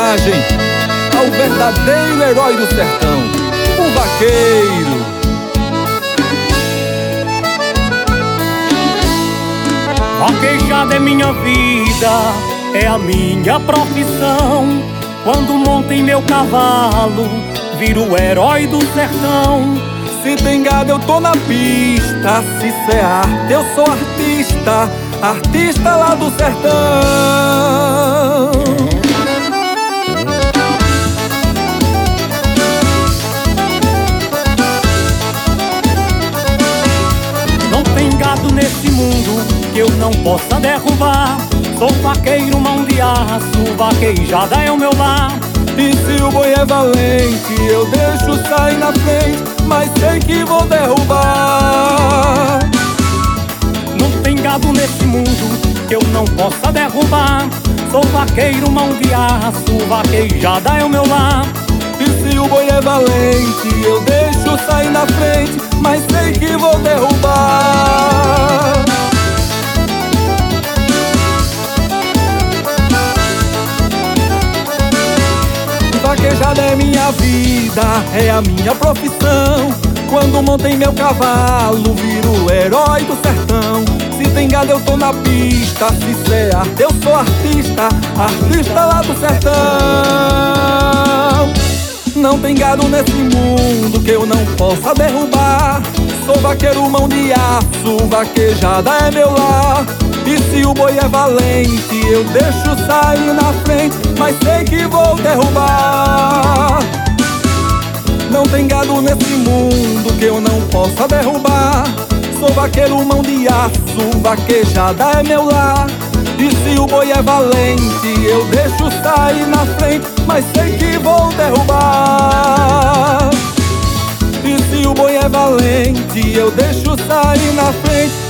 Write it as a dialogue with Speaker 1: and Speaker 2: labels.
Speaker 1: homenagem ao verdadeiro herói do sertão, o vaqueiro.
Speaker 2: Vaquejada é minha vida, é a minha profissão. Quando monto em meu cavalo, viro o herói do sertão.
Speaker 1: Se tem gado eu tô na pista, se cê é arte eu sou artista, artista lá do sertão.
Speaker 2: Não tem gado nesse mundo que eu não possa derrubar. Sou vaqueiro, mão de aço, vaquejada é o meu lar.
Speaker 1: E se o boi é valente, eu deixo sair na frente, mas sei que vou derrubar.
Speaker 2: Não tem gado nesse mundo que eu não possa derrubar. Sou vaqueiro, mão de aço, vaquejada é o meu lar.
Speaker 1: E se o boi é valente, eu deixo sair na frente, mas sei que vou derrubar. Vaquejada é minha vida, é a minha profissão. Quando monto em meu cavalo, viro o herói do sertão. Se tem gado eu tô na pista, se cê é arte eu sou artista, artista lá do sertão. Não tem gado nesse mundo que eu não possa derrubar. Sou vaqueiro, mão de aço, vaquejada é meu lar. E se o boi é valente, eu deixo sair na frente, mas sei que vou derrubar. Não tem gado nesse mundo que eu não possa derrubar. Sou vaqueiro, mão de aço, vaquejada é meu lar. E se o boi é valente, eu deixo sair na frente, mas sei que vou derrubar. E se o boi é valente, eu deixo sair na frente,